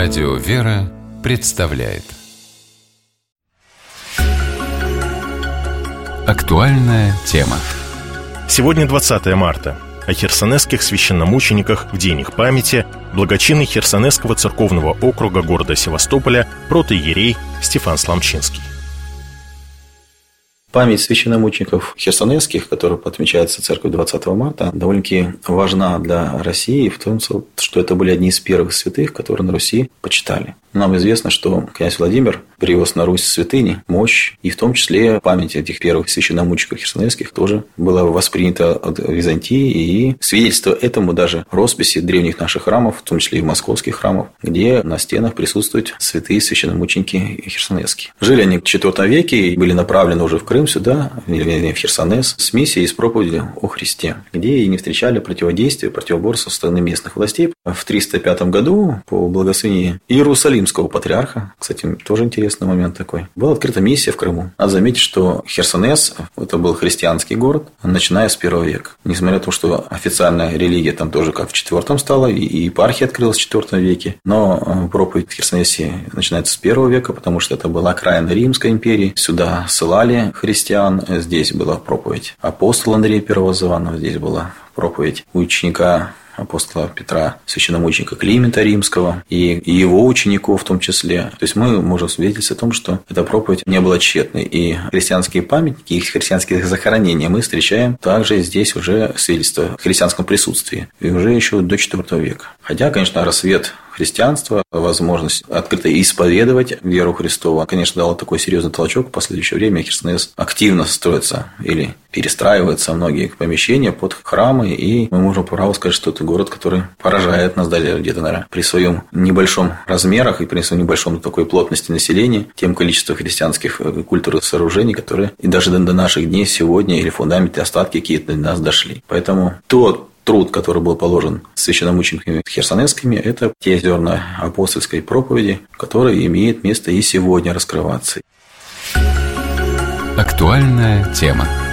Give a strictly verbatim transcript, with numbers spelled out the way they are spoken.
Радио «Вера» представляет актуальная тема. Сегодня двадцатое марта. О херсонесских священномучениках в день их памяти благочинный Херсонесского церковного округа города Севастополя протоиерей Стефан Сламчинский. Память священномучеников херсонесских, которая отмечается церковью двадцатого марта, довольно-таки важна для России, в том, что это были одни из первых святых, которые на Руси почитали. Нам известно, что князь Владимир привез на Русь святыни, мощь, и в том числе память этих первых священномучеников херсонесских тоже была воспринята от Византии, и свидетельство этому даже росписи древних наших храмов, в том числе и московских храмов, где на стенах присутствуют святые священномученики херсонесские. Жили они в четвёртом веке и были направлены уже в Крым сюда, или в Херсонес, с миссией и с проповедью о Христе, где и не встречали противодействия, противоборства со стороны местных властей. В триста пятом году по благословении Иерусалимского патриарха, кстати, тоже интересный момент такой, была открыта миссия в Крыму. Надо заметить, что Херсонес – это был христианский город, начиная с первого века. Несмотря на то, что официальная религия там тоже как в четвёртом стала, и епархия открылась в четвёртом веке, но проповедь в Херсонесе начинается с первого века, потому что это была окраина Римской империи. Сюда ссылали христиан, здесь была проповедь апостола Андрея Первозванного, здесь была проповедь ученика апостола Петра, священномученика Климента Римского и его учеников в том числе. То есть мы можем свидетельствовать о том, что эта проповедь не была тщетной. И христианские памятники, их христианские захоронения мы встречаем также здесь уже свидетельство о христианском присутствии. И уже еще до четвёртого века. Хотя, конечно, рассвет христианства, возможность открыто исповедовать веру Христову, конечно, дала такой серьезный толчок. В последующее время Херсонес активно строится или перестраивается многие помещения под храмы, и мы можем право сказать, что это город, который поражает нас даже где-то, наверное, при своем небольшом размерах и при своем небольшом такой плотности населения, тем количеством христианских культурных сооружений, которые и даже до наших дней сегодня или фундаменты, остатки какие-то до нас дошли. Поэтому тот труд, который был положен священномучениками херсонесскими, это те зерна апостольской проповеди, которые имеют место и сегодня раскрываться. Актуальная тема.